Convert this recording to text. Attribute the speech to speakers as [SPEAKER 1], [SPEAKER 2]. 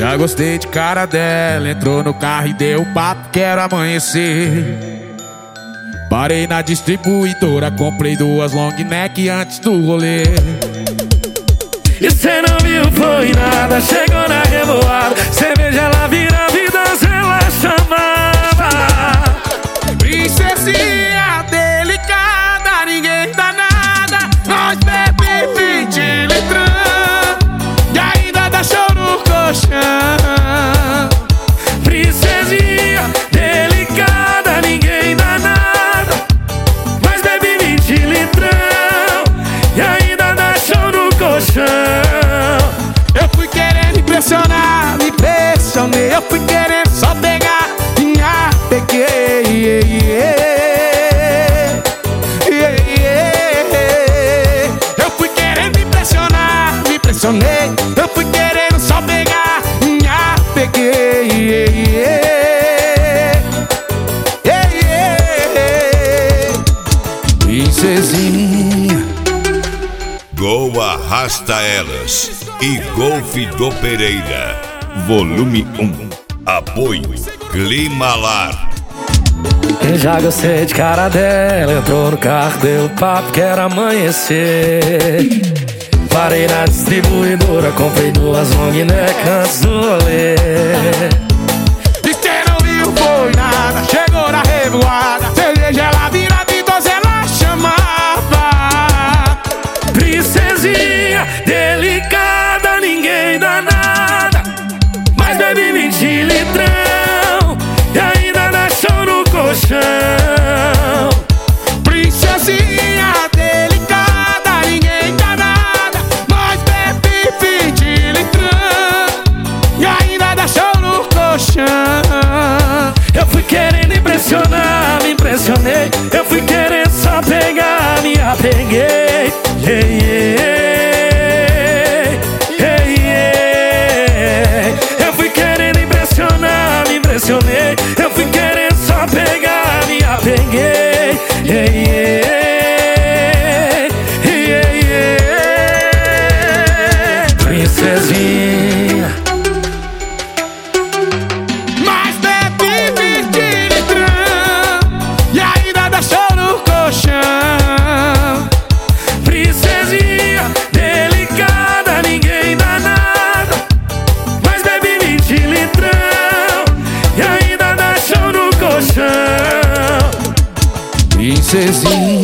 [SPEAKER 1] Já gostei de cara dela, entrou no carro e deu papo, quero amanhecer. Parei na distribuidora, comprei 2 long neck antes do rolê.
[SPEAKER 2] E cê não viu, foi nada, chegou na revoada, cerveja ela vira vida, ela chamava
[SPEAKER 1] princesinha delicada, ninguém dá nada. Nós bebe 20 litrão e ainda dá show no colchão.
[SPEAKER 2] Princesinha delicada, ninguém dá nada, mas bebe 20 litrão e ainda dá show no colchão.
[SPEAKER 1] Eu fui querendo impressionar, me impressionei. Eu fui querendo só pegar, minha peguei. Eu fui querendo impressionar, me impressionei. Eu fui querendo só pegar, minha peguei. Princesinha.
[SPEAKER 3] Gol Arrasta Elas e Golfe do Pereira. Volume 1. Apoio Climalar.
[SPEAKER 2] Eu já gostei de cara dela, entrou no carro, deu papo, quero amanhecer. Parei na distribuidora, comprei 2 long neck antes do rolê.
[SPEAKER 1] E cê não viu, foi nada, chegou na revoada, cerveja ela vira vida, ela chamava
[SPEAKER 2] princesinha delicada, ninguém dá nada, mas bebe 20 litrão e ainda dá show no colchão.
[SPEAKER 1] Princesinha delicada, ninguém dá nada, mas bebe 20 litrão e ainda dá show no colchão.
[SPEAKER 2] Eu fui querendo impressionar, me impressionei. Eu fui querendo só pegar, me apeguei. Eu fui querendo impressionar, me impressionei. Eu fui querendo só pegar, me apeguei. Princesinha,
[SPEAKER 1] Mas bebe 20 litrão e ainda dá show no colchão.
[SPEAKER 2] princesinha delicada, ninguém dá nada, mas bebe 20 litrão e ainda dá show no colchão.
[SPEAKER 1] Princesinha.